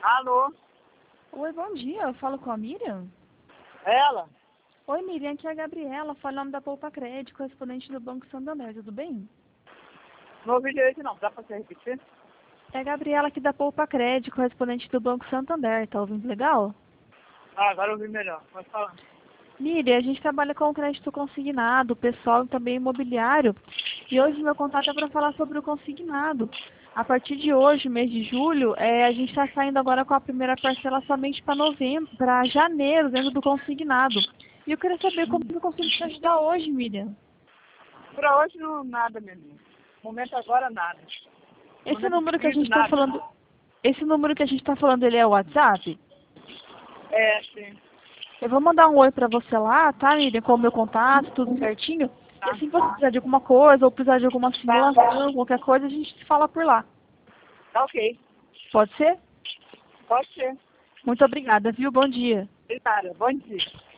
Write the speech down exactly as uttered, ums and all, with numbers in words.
Alô? Oi, bom dia. Eu falo com a Miriam? Ela? Oi, Miriam. Aqui é a Gabriela. Falo em nome da Poupa Crédito, correspondente do Banco Santander. Tudo bem? Não ouvi direito não. Dá pra você repetir? É a Gabriela aqui da Poupa Crédito, correspondente do Banco Santander. Tá ouvindo legal? Ah, agora eu ouvi melhor. Pode falar. Miriam, a gente trabalha com crédito consignado, pessoal e também imobiliário. E hoje meu contato é para falar sobre o consignado. A partir de hoje, mês de julho, é, a gente está saindo agora com a primeira parcela somente para novembro, para janeiro, dentro do consignado. E eu queria saber como eu consigo te ajudar hoje, Miriam. Pra hoje não nada, menino. Momento agora nada. Esse Momento número que a gente difícil, está nada. falando, esse número que a gente está falando, ele é o WhatsApp? É, sim. Eu vou mandar um oi pra você lá, tá, Miriam, com o meu contato, tudo certinho. E Tá. assim que você precisar de alguma coisa, ou precisar de alguma simulação, qualquer coisa, a gente se fala por lá. Tá ok. Pode ser? Pode ser. Muito obrigada, viu? Bom dia. Obrigada. Bom dia.